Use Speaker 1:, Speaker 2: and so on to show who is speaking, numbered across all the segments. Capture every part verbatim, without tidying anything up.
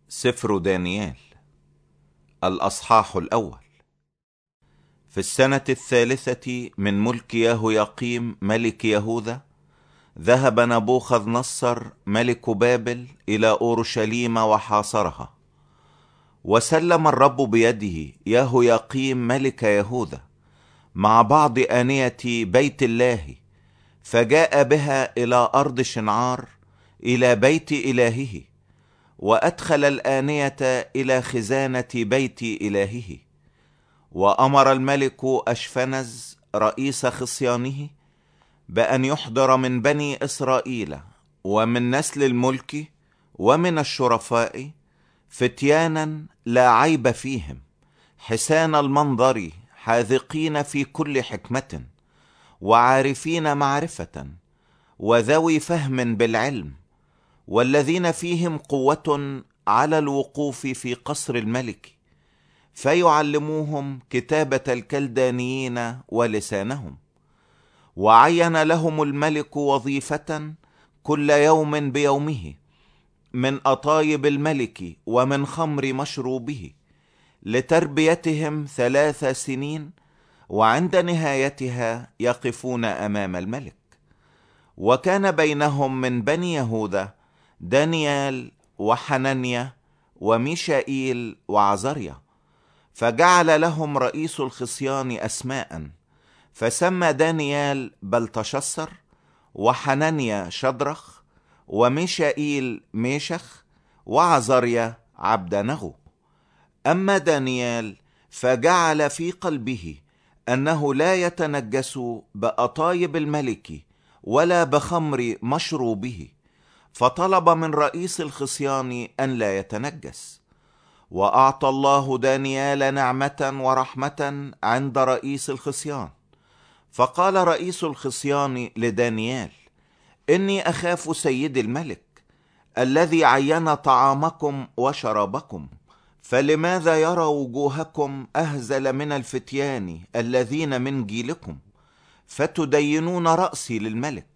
Speaker 1: سفر دانيال الأصحاح الأول. في السنة الثالثة من ملك يهوياقيم ملك يهوذا ذهب نبوخذ نصر ملك بابل إلى أورشليم وحاصرها، وسلم الرب بيده يهوياقيم ملك يهوذا مع بعض آنية بيت الله، فجاء بها إلى أرض شنعار إلى بيت إلهه، وأدخل الآنية إلى خزانة بيت إلهه. وأمر الملك أشفنز رئيس خصيانه بأن يحضر من بني إسرائيل ومن نسل الملك ومن الشرفاء فتيانا لا عيب فيهم، حسان المنظر، حاذقين في كل حكمة، وعارفين معرفة، وذوي فهم بالعلم، والذين فيهم قوة على الوقوف في قصر الملك، فيعلموهم كتابة الكلدانيين ولسانهم. وعين لهم الملك وظيفة كل يوم بيومه من أطايب الملك ومن خمر مشروبه، لتربيتهم ثلاث سنين، وعند نهايتها يقفون أمام الملك. وكان بينهم من بني يهوذا دانيال وحنانيا وميشائيل وعزريا، فجعل لهم رئيس الخصيان أسماء، فسمى دانيال بلتشسر، وحنانيا شدرخ، وميشائيل ميشخ، وعزريا عبدنغو. أما دانيال فجعل في قلبه أنه لا يتنجس بأطايب الملك ولا بخمر مشروبه، فطلب من رئيس الخصيان أن لا يتنجس. وأعطى الله دانيال نعمة ورحمة عند رئيس الخصيان، فقال رئيس الخصيان لدانيال: إني أخاف سيد الملك الذي عين طعامكم وشرابكم، فلماذا يرى وجوهكم أهزل من الفتيان الذين من جيلكم، فتدينون رأسي للملك؟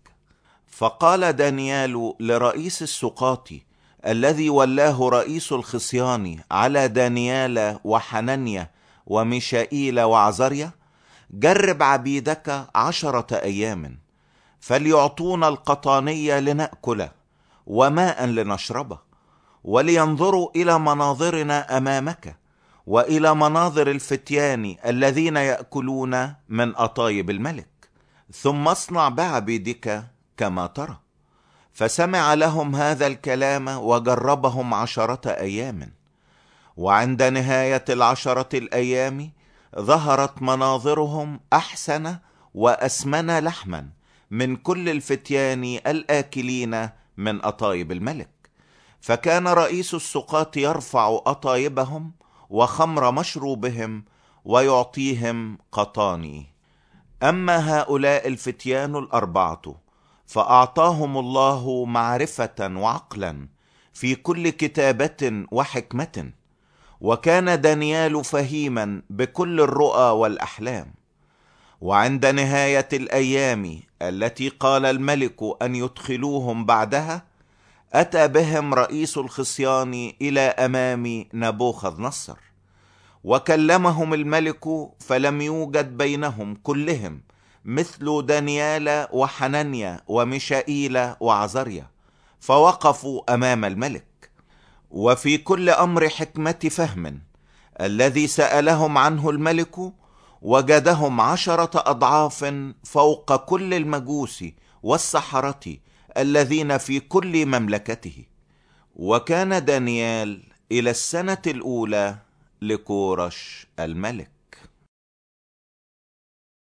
Speaker 1: فقال دانيال لرئيس السقاط الذي ولاه رئيس الخصيان على دانيال وحنانيا وميشائيل وعزريا: جرب عبيدك عشرة أيام، فليعطونا القطانية لنأكله وماء لنشربه، ولينظروا إلى مناظرنا أمامك وإلى مناظر الفتيان الذين يأكلون من أطايب الملك، ثم اصنع بعبيدك كما ترى. فسمع لهم هذا الكلام وجربهم عشرة أيام. وعند نهاية العشرة الأيام ظهرت مناظرهم أحسن وأسمن لحما من كل الفتيان الآكلين من أطايب الملك. فكان رئيس السقاط يرفع أطايبهم وخمر مشروبهم ويعطيهم قطاني. أما هؤلاء الفتيان الأربعة فأعطاهم الله معرفة وعقلا في كل كتابة وحكمة، وكان دانيال فهيما بكل الرؤى والأحلام. وعند نهاية الأيام التي قال الملك أن يدخلوهم بعدها، أتى بهم رئيس الخصيان إلى أمام نبوخذ نصر، وكلمهم الملك، فلم يوجد بينهم كلهم مثل دانيال وحنانيا وميشائيل وعزريا، فوقفوا أمام الملك. وفي كل أمر حكمة فهم الذي سألهم عنه الملك وجدهم عشرة أضعاف فوق كل المجوس والسحرة الذين في كل مملكته. وكان دانيال إلى السنة الأولى لكورش الملك.